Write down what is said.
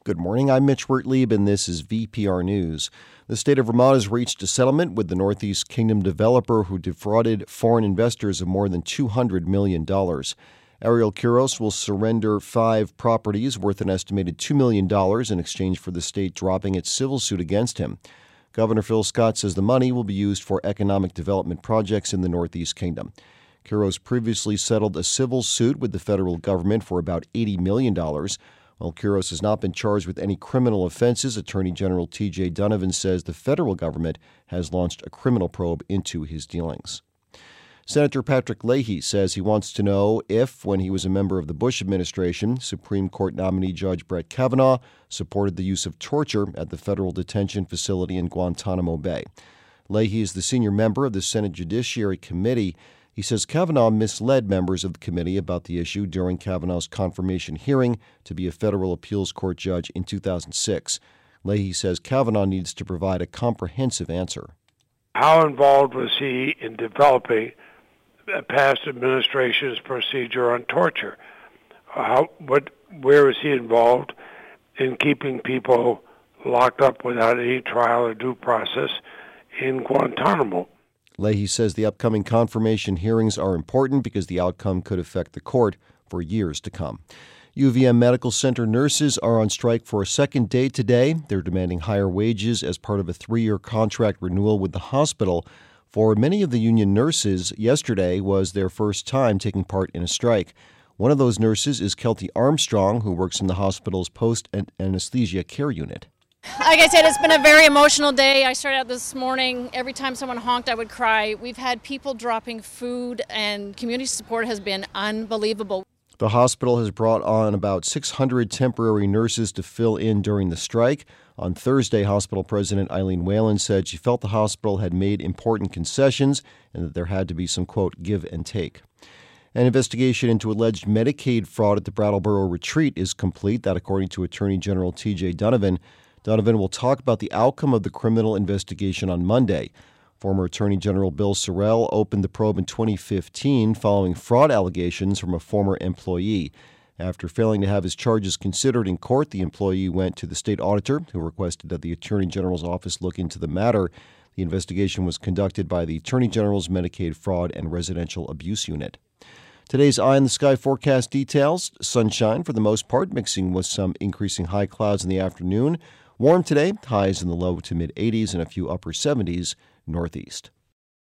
Good morning, I'm Mitch Wertlieb, and this is VPR News. The state of Vermont has reached a settlement with the Northeast Kingdom developer who defrauded foreign investors of more than $200 million. Ariel Quiros will surrender 5 properties worth an estimated $2 million in exchange for the state dropping its civil suit against him. Governor Phil Scott says the money will be used for economic development projects in the Northeast Kingdom. Quiros previously settled a civil suit with the federal government for about $80 million. While Quiros has not been charged with any criminal offenses, Attorney General T.J. Donovan says the federal government has launched a criminal probe into his dealings. Senator Patrick Leahy says he wants to know if, when he was a member of the Bush administration, Supreme Court nominee Judge Brett Kavanaugh supported the use of torture at the federal detention facility in Guantanamo Bay. Leahy is the senior member of the Senate Judiciary Committee. He says Kavanaugh misled members of the committee about the issue during Kavanaugh's confirmation hearing to be a federal appeals court judge in 2006. Leahy says Kavanaugh needs to provide a comprehensive answer. How involved was he in developing a past administration's procedure on torture? Where was he involved in keeping people locked up without any trial or due process in Guantanamo? Leahy says the upcoming confirmation hearings are important because the outcome could affect the court for years to come. UVM Medical Center nurses are on strike for a second day today. They're demanding higher wages as part of a 3-year contract renewal with the hospital. For many of the union nurses, yesterday was their first time taking part in a strike. One of those nurses is Kelty Armstrong, who works in the hospital's post-anesthesia care unit. Like I said, it's been a very emotional day. I started out this morning. Every time someone honked, I would cry. We've had people dropping food, and community support has been unbelievable. The hospital has brought on about 600 temporary nurses to fill in during the strike. On Thursday, hospital president Eileen Whalen said she felt the hospital had made important concessions and that there had to be some, quote, give and take. An investigation into alleged Medicaid fraud at the Brattleboro Retreat is complete. That, according to Attorney General T.J. Donovan. Donovan will talk about the outcome of the criminal investigation on Monday. Former Attorney General Bill Sorrell opened the probe in 2015 following fraud allegations from a former employee. After failing to have his charges considered in court, the employee went to the state auditor, who requested that the Attorney General's office look into the matter. The investigation was conducted by the Attorney General's Medicaid Fraud and Residential Abuse Unit. Today's eye in the sky forecast details: sunshine for the most part, mixing with some increasing high clouds in the afternoon. Warm today, highs in the low to mid-80s and a few upper 70s northeast.